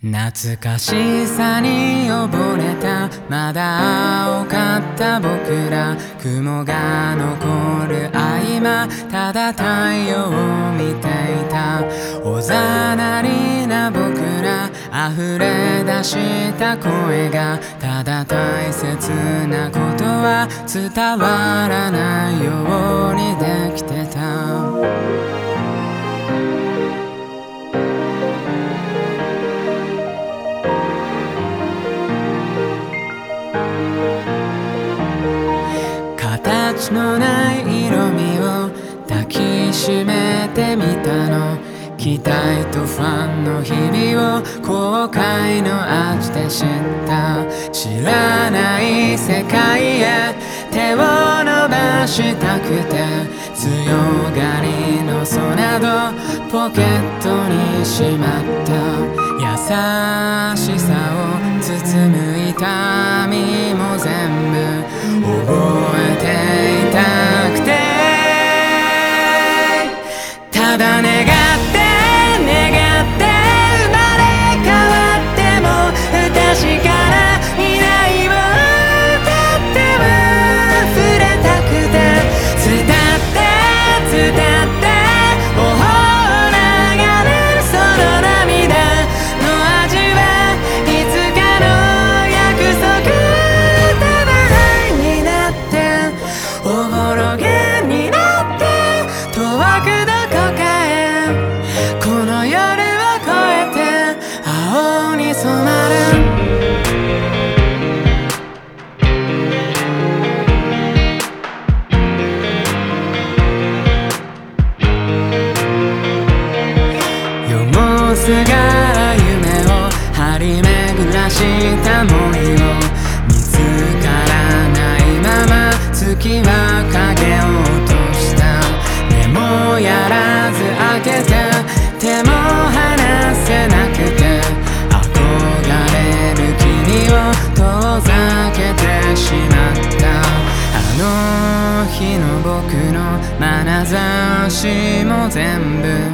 懐かしさに溺れたまだ青かった僕ら、雲が残る合間ただ太陽を見ていた。おざなりな僕ら、溢れ出した声がただ大切なことは伝わらないようにできてた。形のない色味を抱きしめてみたの。期待とファンの日々を後悔の味で知った。知らない世界へ手を伸ばしたくて、強がりのそなどポケットにしまった。優しさを包む痛みも全部覚えていたくて、ただ願って願って生まれ変わっても不確かな未来を歌っては触れたくて、伝って伝って頬を流れるその涙の味はいつかの約束。ただ愛になっておぼろげになって遠くどこかへ、この夜を越えて青に染まる。夜もすが夢を張り巡らした想いを見つからないまま月は影を落とした。でもやらず開けて手も離せなくて、憧れる君を遠ざけてしまった。あの日の僕の眼差しも全部